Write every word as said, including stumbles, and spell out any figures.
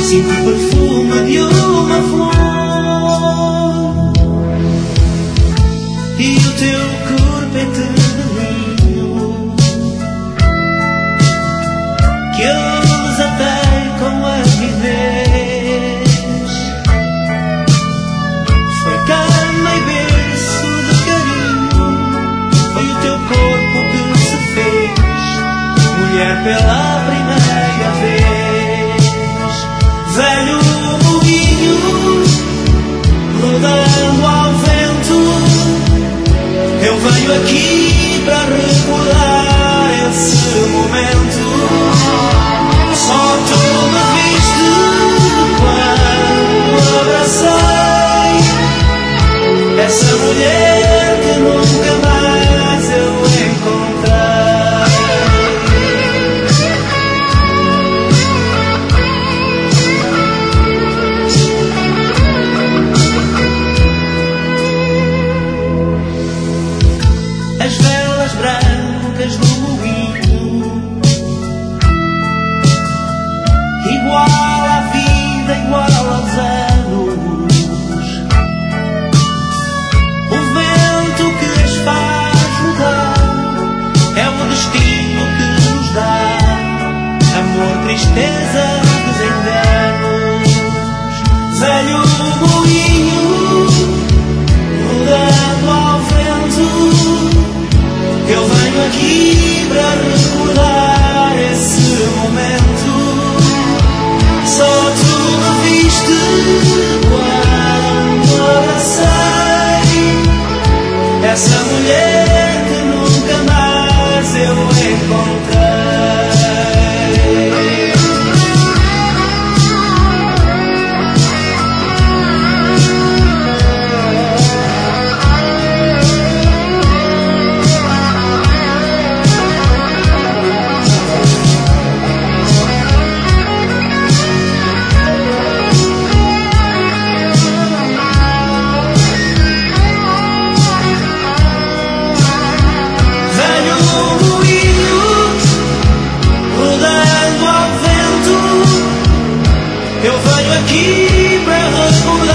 Sinto o perfume de uma flor e o teu corpo é terrelinho que eu desatei com avidez. Foi cama e berço de carinho, foi o teu corpo que se fez mulher pela primeira vez. Velho moinho rodando ao vento, eu venho aqui para recordar esse momento. Só tu me viste quando abracei essa mulher que nunca mais eu encontrei. As velas brancas do moinho, igual à vida, igual aos anos. O vento que as faz mudar é o destino que nos dá amor, tristeza, desenganos. Velho moinho rodando ao vento, eu venho aqui para recordar esse momento. Só tu me viste quando abracei essa mulher que nunca mais eu encontrei. Eu venho aqui para recordar